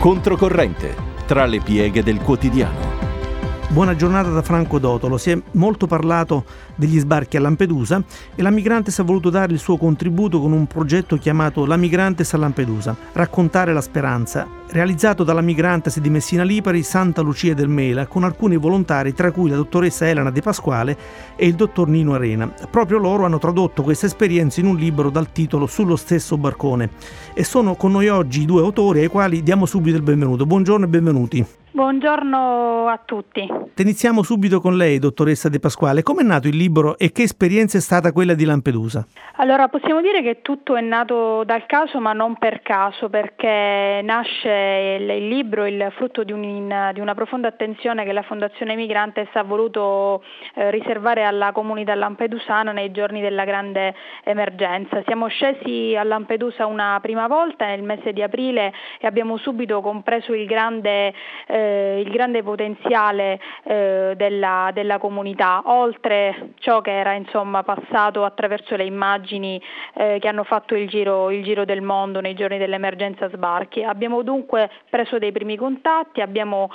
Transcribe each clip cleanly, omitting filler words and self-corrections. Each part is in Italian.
Controcorrente, tra le pieghe del quotidiano. Buona giornata da Franco Dotolo. Si è molto parlato degli sbarchi a Lampedusa e la Migrantes ha voluto dare il suo contributo con un progetto chiamato La Migrantes a Lampedusa, raccontare la speranza, realizzato dalla Migrantes di Messina Lipari, Santa Lucia del Mela, con alcuni volontari tra cui la dottoressa Elena De Pasquale e il dottor Nino Arena. Proprio loro hanno tradotto questa esperienza in un libro dal titolo Sullo stesso barcone e sono con noi oggi i due autori ai quali diamo subito il benvenuto. Buongiorno e benvenuti. Buongiorno a tutti. Iniziamo subito con lei, dottoressa De Pasquale. Come è nato il libro e che esperienza è stata quella di Lampedusa? Allora, possiamo dire che tutto è nato dal caso, ma non per caso, perché nasce il libro il frutto di una profonda attenzione che la Fondazione Migrantes ha voluto riservare alla comunità lampedusana nei giorni della grande emergenza. Siamo scesi a Lampedusa una prima volta nel mese di aprile e abbiamo subito compreso il grande potenziale della comunità, oltre ciò che era passato attraverso le immagini che hanno fatto il giro del mondo nei giorni dell'emergenza sbarchi. Abbiamo dunque preso dei primi contatti, abbiamo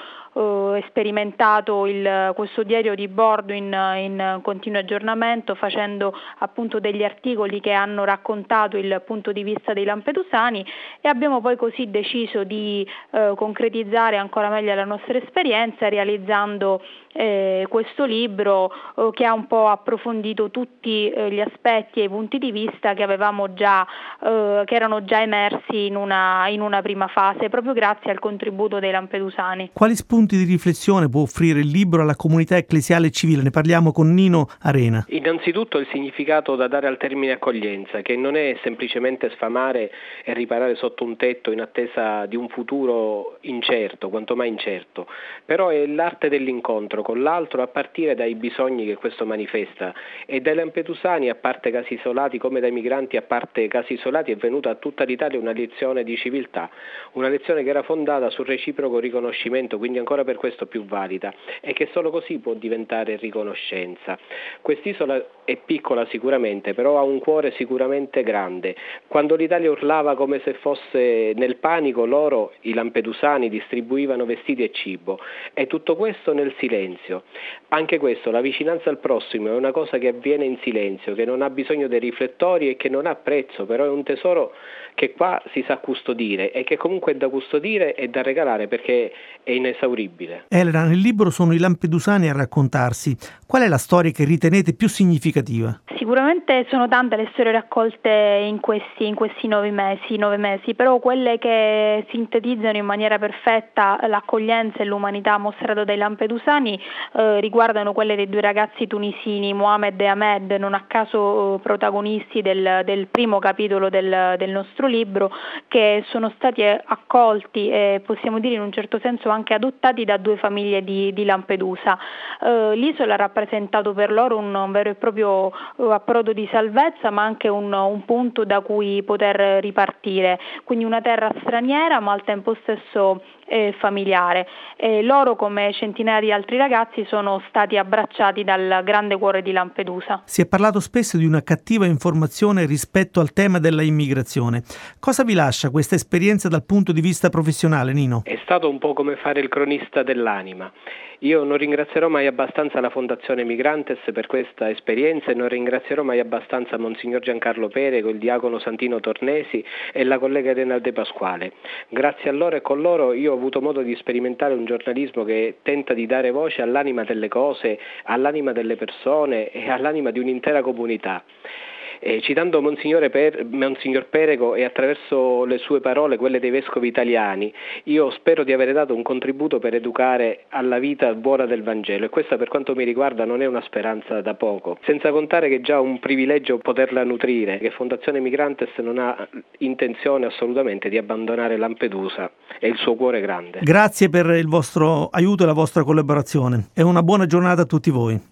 sperimentato questo diario di bordo in continuo aggiornamento, facendo appunto degli articoli che hanno raccontato il punto di vista dei lampedusani, e abbiamo poi così deciso di concretizzare ancora meglio la nostra esperienza realizzando questo libro che ha un po' approfondito tutti gli aspetti e i punti di vista che avevamo già che erano già emersi in una prima fase, proprio grazie al contributo dei lampedusani. Quali spunti di riflessione può offrire il libro alla comunità ecclesiale e civile? Ne parliamo con Nino Arena. Innanzitutto il significato da dare al termine accoglienza, che non è semplicemente sfamare e riparare sotto un tetto in attesa di un futuro incerto, quanto mai incerto, però è l'arte dell'incontro con l'altro a partire dai bisogni che questo manifesta, e dai lampedusani, a parte casi isolati, come dai migranti a parte casi isolati, è venuta a tutta l'Italia una lezione di civiltà, una lezione che era fondata sul reciproco riconoscimento, quindi ancora per questo più valida, e che solo così può diventare riconoscenza. Quest'isola è piccola sicuramente, però ha un cuore sicuramente grande. Quando l'Italia urlava come se fosse nel panico, loro, i lampedusani, distribuivano vestiti e cibo, e tutto questo nel silenzio. Anche questo, la vicinanza al prossimo, è una cosa che avviene in silenzio, che non ha bisogno dei riflettori e che non ha prezzo, però è un tesoro che qua si sa custodire e che comunque è da custodire e da regalare perché è inesauribile. Elena, nel libro sono i lampedusani a raccontarsi. Qual è la storia che ritenete più significativa? Sicuramente sono tante le storie raccolte in questi 9 mesi, però quelle che sintetizzano in maniera perfetta l'accoglienza e l'umanità mostrata dai lampedusani riguardano quelle dei due ragazzi tunisini, Mohamed e Ahmed, non a caso protagonisti del primo capitolo del nostro libro, che sono stati accolti e possiamo dire in un certo senso anche adottati da due famiglie di Lampedusa. L'isola ha rappresentato per loro un vero e proprio approdo di salvezza, ma anche un punto da cui poter ripartire, quindi una terra straniera ma al tempo stesso familiare. Loro, come centinaia di altri ragazzi, sono stati abbracciati dal grande cuore di Lampedusa. Si è parlato spesso di una cattiva informazione rispetto al tema della immigrazione. Cosa vi lascia questa esperienza dal punto di vista professionale, Nino? È stato un po' come fare il cronista dell'anima. Io non ringrazierò mai abbastanza la Fondazione Migrantes per questa esperienza e non ringrazierò mai abbastanza Monsignor Giancarlo Perego, il diacono Santino Tornesi e la collega Elena De Pasquale. Grazie a loro e con loro io ho avuto modo di sperimentare un giornalismo che tenta di dare voce all'anima delle cose, all'anima delle persone e all'anima di un'intera comunità. Citando Monsignor Perego e attraverso le sue parole, quelle dei vescovi italiani, io spero di aver dato un contributo per educare alla vita buona del Vangelo, e questa per quanto mi riguarda non è una speranza da poco, senza contare che è già un privilegio poterla nutrire, che Fondazione Migrantes non ha intenzione assolutamente di abbandonare Lampedusa e il suo cuore grande. Grazie per il vostro aiuto e la vostra collaborazione e una buona giornata a tutti voi.